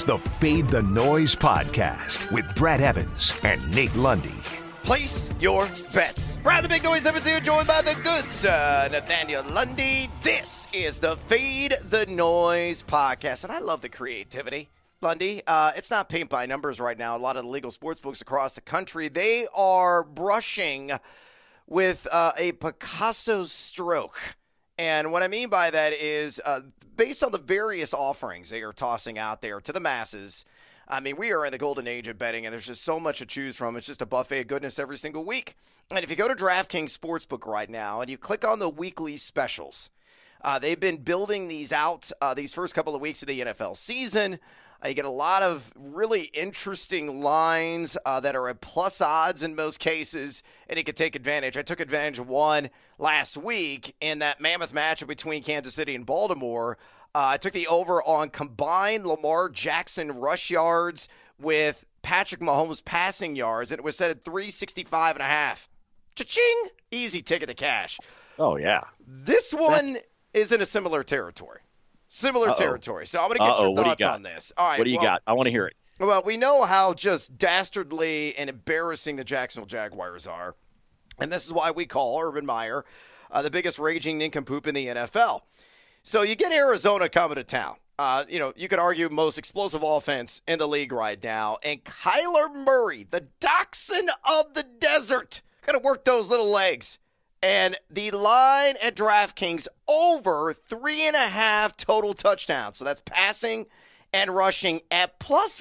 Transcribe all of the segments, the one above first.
the Fade the Noise podcast with Brad Evans and Nate Lundy. Place your bets. Brad the Big Noise Evans here, joined by the good sir, Nathaniel Lundy. This is the Fade the Noise podcast, and I love the creativity. Lundy, it's not paint by numbers right now. A lot of the legal sports books across the country, they are brushing with a Picasso stroke. And what I mean by that is based on the various offerings they are tossing out there to the masses, I mean, we are in the golden age of betting, and there's just so much to choose from. It's just a buffet of goodness every single week. And if you go to DraftKings Sportsbook right now and you click on the weekly specials, they've been building these out these first couple of weeks of the NFL season. You get a lot of really interesting lines that are at plus odds in most cases, and you can take advantage. I took advantage of one last week in that mammoth matchup between Kansas City and Baltimore. I took the over on combined Lamar Jackson rush yards with Patrick Mahomes passing yards, and it was set at 365.5. Cha-ching! Easy ticket to cash. Oh, yeah. This one is in a similar territory. Territory. So I'm going to get your thoughts on this. All right. What do you got? I want to hear it. Well, we know how just dastardly and embarrassing the Jacksonville Jaguars are. And this is why we call Urban Meyer the biggest raging nincompoop in the NFL. So you get Arizona coming to town. You could argue most explosive offense in the league right now. And Kyler Murray, the dachshund of the desert, got to work those little legs. And the line at DraftKings over 3.5 total touchdowns. So that's passing and rushing at plus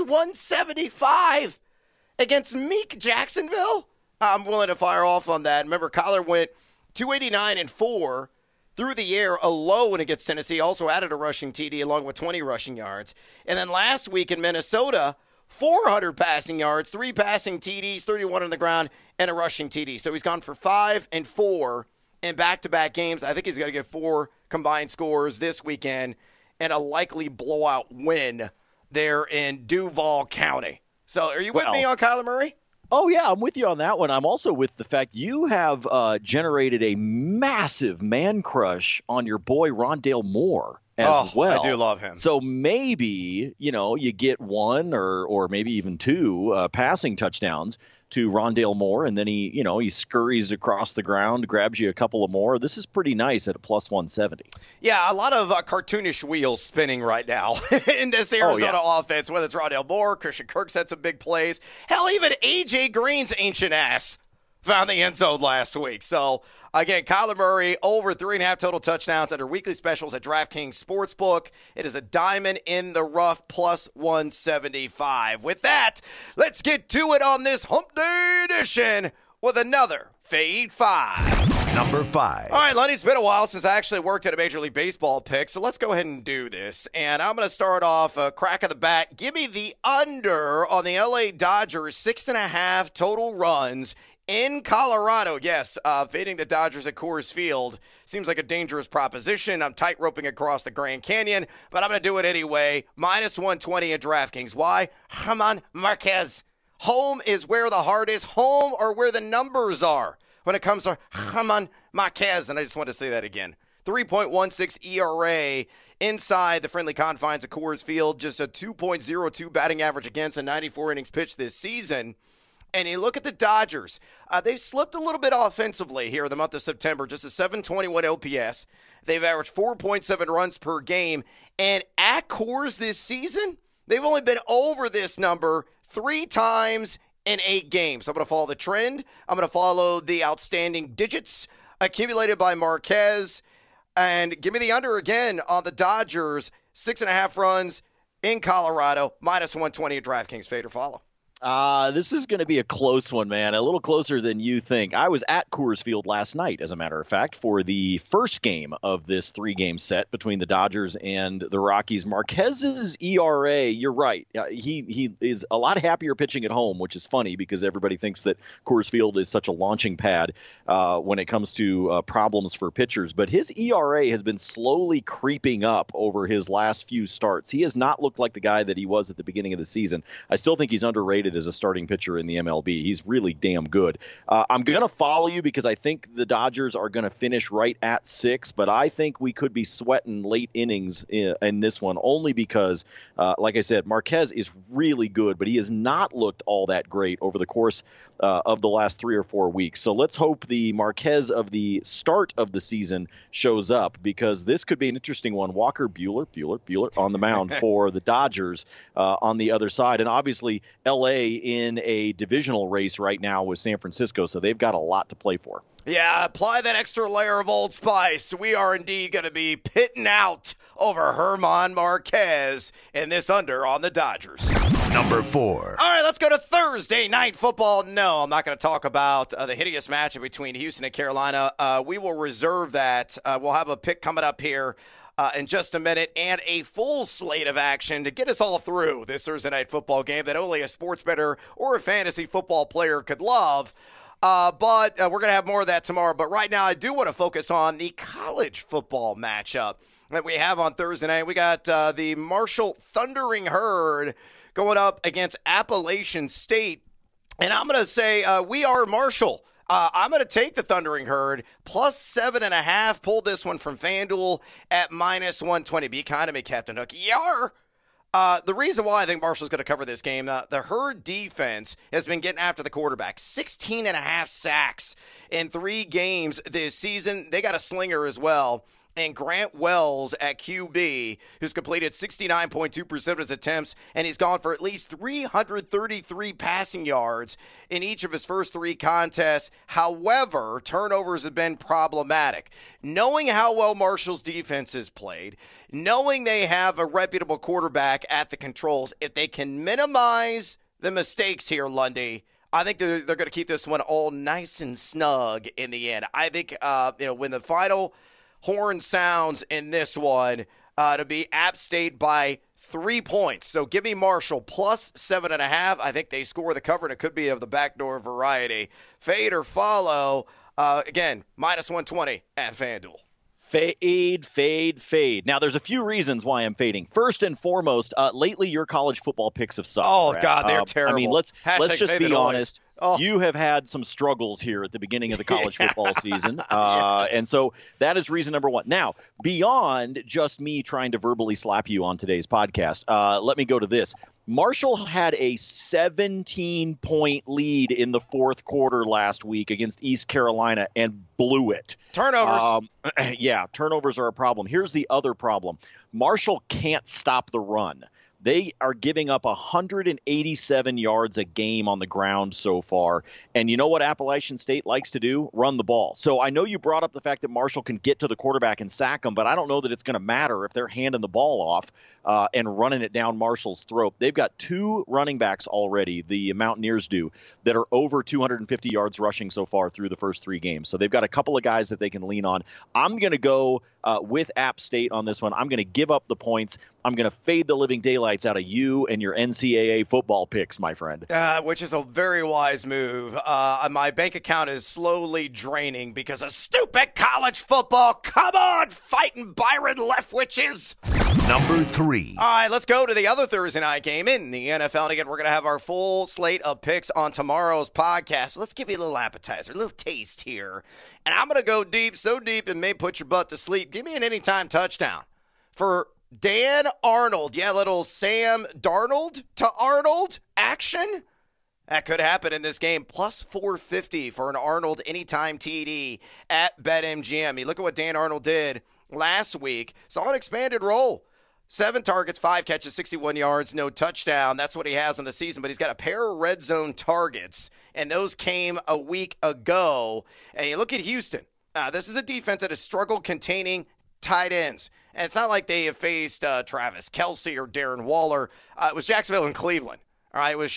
175 against meek Jacksonville. I'm willing to fire off on that. Remember, Kyler went 289-4 through the air alone against Tennessee. Also added a rushing TD along with 20 rushing yards. And then last week in Minnesota, 400 passing yards, 3 passing TDs, 31 on the ground, and a rushing TD. So he's gone for 5 and 4 in back-to-back games. I think he's going to get 4 combined scores this weekend and a likely blowout win there in Duval County. So are you with me on Kyler Murray? Oh, yeah, I'm with you on that one. I'm also with the fact you have generated a massive man crush on your boy Rondale Moore as well. I do love him. So maybe, you get 1 or maybe even 2 passing touchdowns to Rondale Moore, and then he scurries across the ground, grabs you a couple of more. This is pretty nice at a plus 170. Yeah, a lot of cartoonish wheels spinning right now in this Arizona offense, whether it's Rondale Moore, Christian Kirk's had some big plays. Hell, even A.J. Green's ancient ass found the end zone last week. So, again, Kyler Murray, over 3.5 total touchdowns under weekly specials at DraftKings Sportsbook. It is a diamond in the rough, plus 175. With that, let's get to it on this Hump Day edition with another Fade 5. Number 5. All right, Lenny, it's been a while since I actually worked at a Major League Baseball pick, so let's go ahead and do this. And I'm going to start off crack of the bat. Give me the under on the L.A. Dodgers, 6.5 total runs in Colorado. Yes, fading the Dodgers at Coors Field seems like a dangerous proposition. I'm tight-roping across the Grand Canyon, but I'm going to do it anyway. Minus 120 at DraftKings. Why? German Marquez. Home is where the heart is. Home or where the numbers are when it comes to German Marquez. And I just want to say that again. 3.16 ERA inside the friendly confines of Coors Field. Just a 2.02 batting average against, a 94 innings pitched this season. And you look at the Dodgers, they've slipped a little bit offensively here in the month of September, just a 721 OPS. They've averaged 4.7 runs per game. And at Coors this season, they've only been over this number 3 times in 8 games. I'm going to follow the trend. I'm going to follow the outstanding digits accumulated by Marquez. And give me the under again on the Dodgers, 6.5 runs in Colorado, minus 120 at DraftKings. Fade or follow? This is going to be a close one, man. A little closer than you think. I was at Coors Field last night, as a matter of fact, for the first game of this 3-game set between the Dodgers and the Rockies. Marquez's ERA, you're right. He is a lot happier pitching at home, which is funny because everybody thinks that Coors Field is such a launching pad when it comes to problems for pitchers. But his ERA has been slowly creeping up over his last few starts. He has not looked like the guy that he was at the beginning of the season. I still think he's underrated underrated as a starting pitcher in the MLB. He's really damn good. I'm going to follow you because I think the Dodgers are going to finish right at 6, but I think we could be sweating late innings in this one only because, like I said, Marquez is really good, but he has not looked all that great over the course of the last 3 or 4 weeks. So let's hope the Marquez of the start of the season shows up, because this could be an interesting one. Walker Buehler on the mound for the Dodgers on the other side. And obviously L.A. in a divisional race right now with San Francisco, so they've got a lot to play for. Yeah, apply that extra layer of Old Spice. We are indeed going to be pitting out over German Marquez in this under on the Dodgers. Number 4. All right, let's go to Thursday Night Football. No, I'm not going to talk about the hideous matchup between Houston and Carolina. We will reserve that. We'll have a pick coming up here in just a minute, and a full slate of action to get us all through this Thursday Night Football game that only a sports bettor or a fantasy football player could love. But we're going to have more of that tomorrow. But right now, I do want to focus on the college football matchup that we have on Thursday night. We got the Marshall Thundering Herd going up against Appalachian State. And I'm going to say we are Marshall. I'm going to take the Thundering Herd plus 7.5. Pulled this one from FanDuel at minus 120. Be kind to me, Captain Hook. Yar! The reason why I think Marshall's going to cover this game, the Herd defense has been getting after the quarterback. 16.5 sacks in 3 games this season. They got a slinger as well. And Grant Wells at QB, who's completed 69.2% of his attempts, and he's gone for at least 333 passing yards in each of his first 3 contests. However, turnovers have been problematic. Knowing how well Marshall's defense is played, knowing they have a reputable quarterback at the controls, if they can minimize the mistakes here, Lundy, I think they're going to keep this one all nice and snug in the end. I think when the final horn sounds in this one, to be App State by 3 points. So give me Marshall plus 7.5. I think they score the cover, and it could be of the backdoor variety. Fade or follow, again, minus 120 at FanDuel. Fade. Now, there's a few reasons why I'm fading. First and foremost, lately your college football picks have sucked. Oh, Brad. God, they're terrible. I mean, let's just be honest. Oh. You have had some struggles here at the beginning of the college football season. Yes. And so that is reason number one. Now, beyond just me trying to verbally slap you on today's podcast, let me go to this. Marshall had a 17-point lead in the fourth quarter last week against East Carolina and blew it. Turnovers. Turnovers are a problem. Here's the other problem. Marshall can't stop the run. They are giving up 187 yards a game on the ground so far. And you know what Appalachian State likes to do? Run the ball. So I know you brought up the fact that Marshall can get to the quarterback and sack him, but I don't know that it's going to matter if they're handing the ball off and running it down Marshall's throat. They've got 2 running backs already, the Mountaineers do, that are over 250 yards rushing so far through the first 3 games. So they've got a couple of guys that they can lean on. I'm going to go with App State on this one. I'm going to give up the points. I'm going to fade the living daylights out of you and your NCAA football picks, my friend. Which is a very wise move. My bank account is slowly draining because of stupid college football. Come on, fighting Byron Leftwiches. Number 3. All right, let's go to the other Thursday night game in the NFL. And again, we're going to have our full slate of picks on tomorrow's podcast. But let's give you a little appetizer, a little taste here. And I'm going to go deep, so deep it may put your butt to sleep. Give me an anytime touchdown for Dan Arnold. Yeah, little Sam Darnold to Arnold action. That could happen in this game. Plus 450 for an Arnold anytime TD at BetMGM. You look at what Dan Arnold did last week. Saw an expanded role. 7 targets, 5 catches, 61 yards, no touchdown. That's what he has on the season, but he's got a pair of red zone targets, and those came a week ago. And you look at Houston. This is a defense that has struggled containing tight ends. And it's not like they have faced Travis Kelce or Darren Waller. It was Jacksonville and Cleveland. All right, it was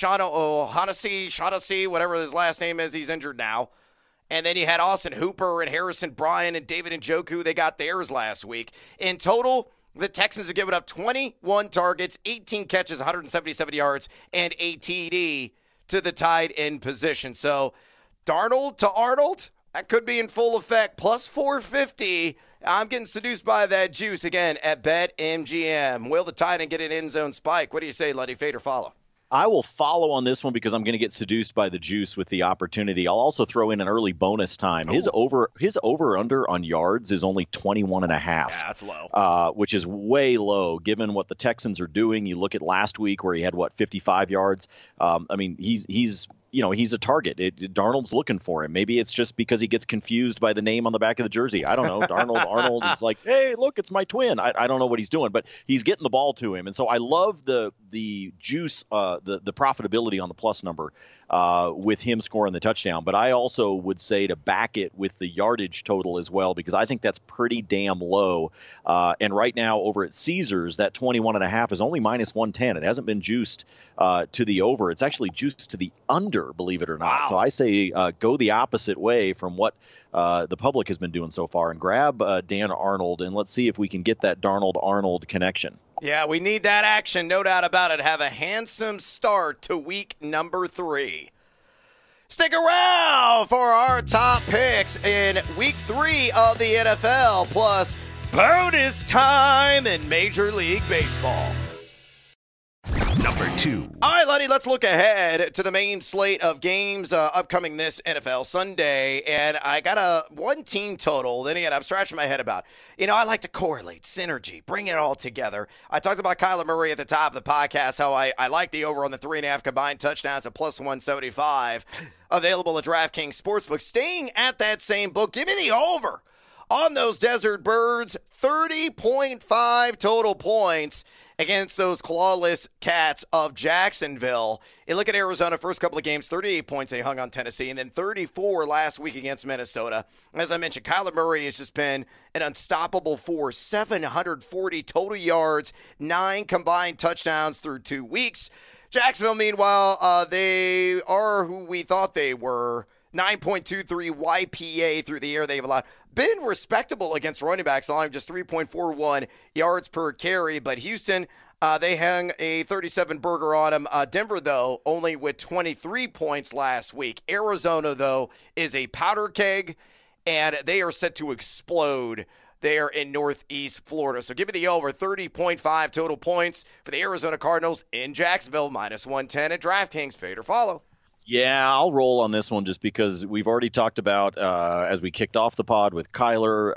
Shaughnessy, whatever his last name is. He's injured now. And then you had Austin Hooper and Harrison Bryant and David Njoku. They got theirs last week. In total, the Texans have given up 21 targets, 18 catches, 177 yards, and a TD to the tight end position. So Darnold to Arnold, that could be in full effect. Plus 450. I'm getting seduced by that juice again at BetMGM. Will the tight end get an end zone spike? What do you say, Lundy? Fade or follow? I will follow on this one because I'm going to get seduced by the juice with the opportunity. I'll also throw in an early bonus time. Ooh. His over under on yards is only 21.5. Yeah, that's low. Which is way low given what the Texans are doing. You look at last week where he had 55 yards. He's a target. Darnold's looking for him. Maybe it's just because he gets confused by the name on the back of the jersey. I don't know. Arnold is like, hey, look, it's my twin. I don't know what he's doing, but he's getting the ball to him. And so I love the juice, the profitability on the plus number with him scoring the touchdown. But I also would say to back it with the yardage total as well, because I think that's pretty damn low. And right now over at Caesars, that 21.5 is only minus 110. It hasn't been juiced to the over. It's actually juiced to the under, believe it or not. Wow. So I say go the opposite way from what the public has been doing so far and grab Dan Arnold, and let's see if we can get that Darnold-Arnold connection. Yeah, we need that action, no doubt about it. Have a handsome start to week number 3. Stick around for our top picks in week 3 of the NFL, plus bonus time in Major League Baseball. Number 2. All right, Luddy, let's look ahead to the main slate of games upcoming this NFL Sunday. And I got a one-team total. Then again, I'm scratching my head about. I like to correlate, synergy, bring it all together. I talked about Kyler Murray at the top of the podcast, how I like the over on the 3.5 combined touchdowns at plus 175. Available at DraftKings Sportsbook. Staying at that same book, give me the over on those Desert Birds. 30.5 total points against those clawless Cats of Jacksonville. You look at Arizona, first couple of games, 38 points they hung on Tennessee, and then 34 last week against Minnesota. As I mentioned, Kyler Murray has just been an unstoppable force, 740 total yards, 9 combined touchdowns through 2 weeks. Jacksonville, meanwhile, they are who we thought they were. 9.23 YPA through the air they've allowed. Been respectable against running backs, allowing just 3.41 yards per carry. But Houston, they hung a 37 burger on them. Denver, though, only with 23 points last week. Arizona, though, is a powder keg, and they are set to explode there in Northeast Florida. So give me the over, 30.5 total points for the Arizona Cardinals in Jacksonville, minus 110 at DraftKings. Fade or follow. Yeah, I'll roll on this one just because we've already talked about, as we kicked off the pod with Kyler,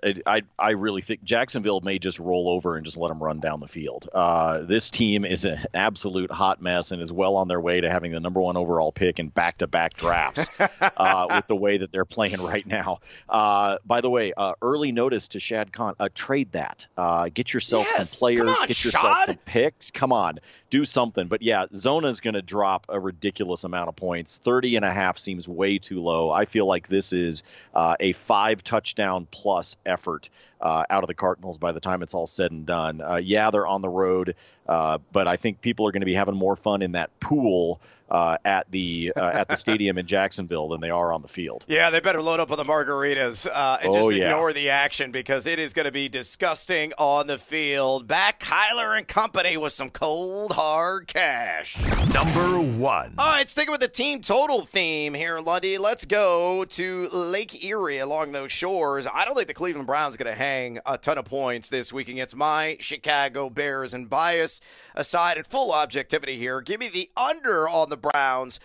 I really think Jacksonville may just roll over and just let them run down the field. This team is an absolute hot mess and is well on their way to having the number 1 overall pick in back-to-back drafts with the way that they're playing right now. By the way, early notice to Shad Khan, trade that. Get yourself some players, get yourself some picks. Come on, do something. But yeah, Zona's going to drop a ridiculous amount of points. 30.5 seems way too low. I feel like this is a 5 touchdown plus effort out of the Cardinals by the time it's all said and done. Yeah, they're on the road, but I think people are going to be having more fun in that pool at the stadium in Jacksonville than they are on the field. Yeah, they better load up on the margaritas and just ignore the action because it is going to be disgusting on the field. Back Kyler and company with some cold, hard cash. Number 1. All right, sticking with the team total theme here, Lundy. Let's go to Lake Erie along those shores. I don't think the Cleveland Browns are going to hang a ton of points this week against my Chicago Bears. And bias aside and full objectivity here, give me the under on the Browns,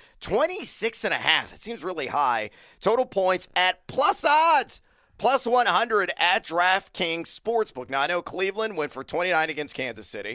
26.5. It seems really high. Total points at plus odds, plus 100 at DraftKings Sportsbook. Now, I know Cleveland went for 29 against Kansas City,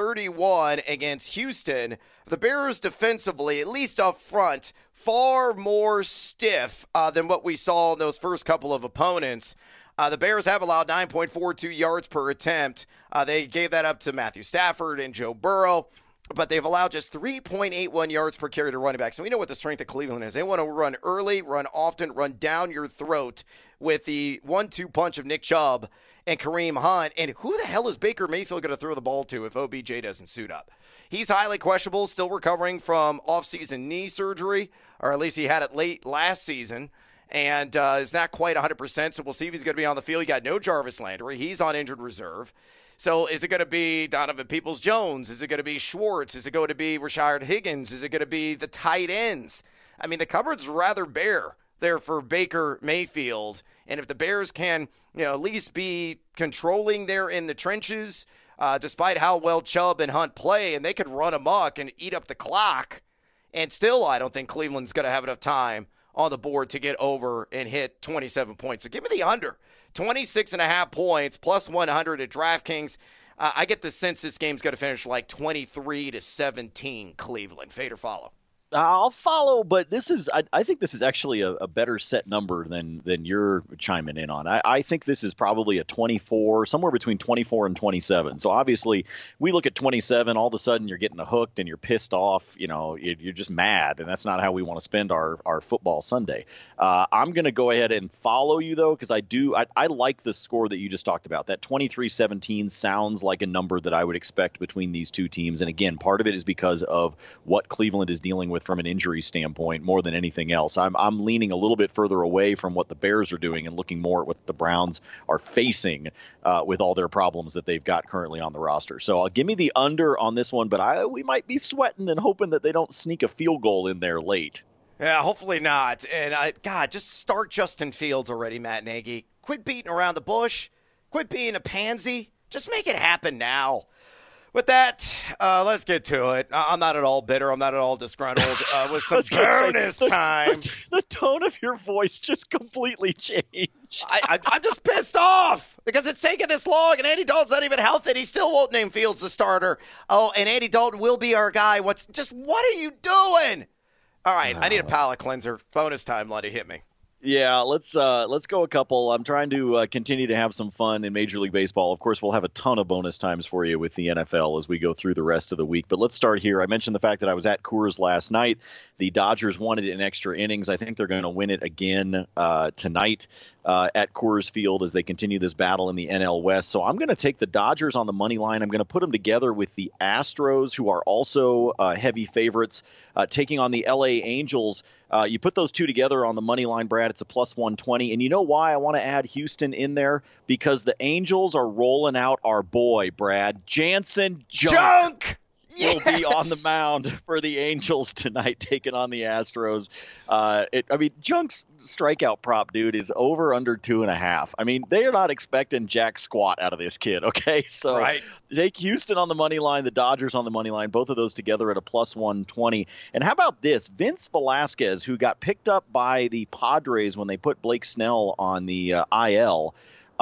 31 against Houston. The Bears defensively, at least up front, far more stiff than what we saw in those first couple of opponents. The Bears have allowed 9.42 yards per attempt. They gave that up to Matthew Stafford and Joe Burrow. But they've allowed just 3.81 yards per carry to running backs. And we know what the strength of Cleveland is. They want to run early, run often, run down your throat with the 1-2 punch of Nick Chubb and Kareem Hunt. And who the hell is Baker Mayfield going to throw the ball to if OBJ doesn't suit up? He's highly questionable, still recovering from offseason knee surgery, or at least he had it late last season, and is not quite 100%. So we'll see if he's going to be on the field. You got no Jarvis Landry. He's on injured reserve. So is it going to be Donovan Peoples-Jones? Is it going to be Schwartz? Is it going to be Rashard Higgins? Is it going to be the tight ends? I mean, the cupboard's rather bare there for Baker Mayfield. And if the Bears can, at least be controlling there in the trenches, despite how well Chubb and Hunt play, and they could run amok and eat up the clock. And still, I don't think Cleveland's going to have enough time on the board to get over and hit 27 points. So give me the under. 26.5 points, plus 100 at DraftKings. I get the sense this game's going to finish like 23-17 Cleveland. Fade or follow? I'll follow, but I think this is actually a better set number than you're chiming in on. I think this is probably a 24, somewhere between 24 and 27. So obviously, we look at 27, all of a sudden you're getting hooked and you're pissed off. You're just mad, and that's not how we want to spend our football Sunday. I'm going to go ahead and follow you, though, because I like the score that you just talked about. That 23-17 sounds like a number that I would expect between these two teams. And again, part of it is because of what Cleveland is dealing with from an injury standpoint more than anything else. I'm leaning a little bit further away from what the Bears are doing and looking more at what the Browns are facing with all their problems that they've got currently on the roster. So I'll give me the under on this one, but we might be sweating and hoping that they don't sneak a field goal in there late. Yeah, hopefully not. And just start Justin Fields already, Matt Nagy. Quit beating around the bush. Quit being a pansy. Just make it happen now. With that, let's get to it. I'm not at all bitter. I'm not at all disgruntled. With some bonus time. The tone of your voice just completely changed. I'm just pissed off because it's taken this long, and Andy Dalton's not even healthy. He still won't name Fields the starter. Oh, and Andy Dalton will be our guy. What are you doing? All right, I need a palate cleanser. Bonus time, Lundy, hit me. Yeah, let's go a couple. I'm trying to continue to have some fun in Major League Baseball. Of course, we'll have a ton of bonus times for you with the NFL as we go through the rest of the week. But let's start here. I mentioned the fact that I was at Coors last night. The Dodgers won it in extra innings. I think they're going to win it again tonight at Coors Field as they continue this battle in the NL West. So I'm going to take the Dodgers on the money line. I'm going to put them together with the Astros, who are also heavy favorites, taking on the LA Angels. You put those two together on the money line, Brad, it's a plus 120. And you know why I want to add Houston in there? Because the Angels are rolling out our boy, Brad. Jansen Junk! Will be on the mound for the Angels tonight, taking on the Astros. Junk's strikeout prop, dude, is over under 2.5. I mean, they are not expecting jack squat out of this kid, okay? So right. Take Houston on the money line, the Dodgers on the money line, both of those together at a plus 120. And how about this? Vince Velasquez, who got picked up by the Padres when they put Blake Snell on the IL,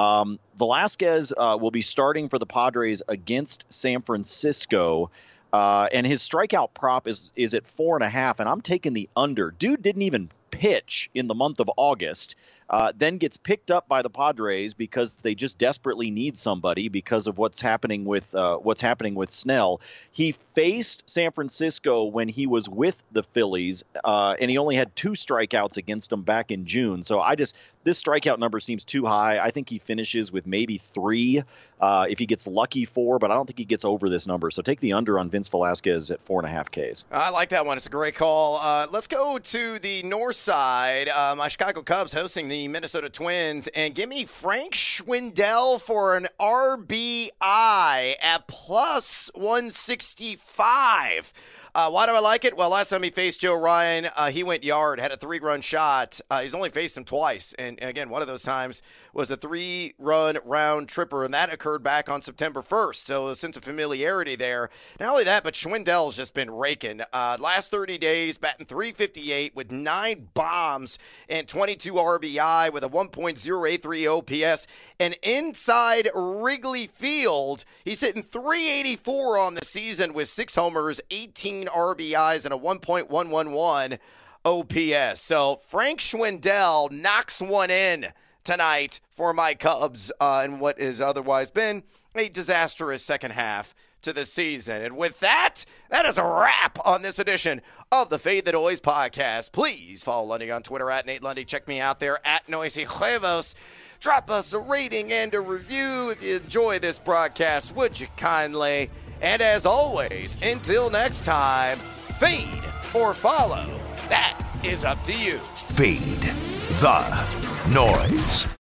Velasquez will be starting for the Padres against San Francisco. And his strikeout prop is at 4.5, and I'm taking the under. Dude didn't even pitch in the month of August, then gets picked up by the Padres because they just desperately need somebody because of what's happening with Snell. He faced San Francisco when he was with the Phillies, and he only had 2 strikeouts against them back in June. So this strikeout number seems too high. I think he finishes with maybe 3. If he gets lucky 4, but I don't think he gets over this number. So take the under on Vince Velasquez at 4.5 Ks. I like that one. It's a great call. Let's go to the north side. My Chicago Cubs hosting the Minnesota Twins, and give me Frank Schwindel for an RBI at plus 165. Why do I like it? Well, last time he faced Joe Ryan, he went yard, had a 3-run shot. He's only faced him twice. And again, one of those times was a 3-run round tripper, and that occurred back on September 1st. So a sense of familiarity there. Not only that, but Schwindel's just been raking. Last 30 days, batting .358 with 9 bombs and 22 RBI with a 1.083 OPS. And inside Wrigley Field, he's hitting .384 on the season with 6 homers, 18 RBIs, and a 1.111 OPS. So Frank Schwindel knocks one in tonight for my Cubs in what has otherwise been a disastrous second half to the season. And with that is a wrap on this edition of the Fade the Noise podcast. Please follow Lundy on Twitter at Nate Lundy. Check me out there at Noisy Huevos. Drop us a rating and a review if you enjoy this broadcast, would you kindly? And as always, until next time, fade or follow. That is up to you. Fade the Noise.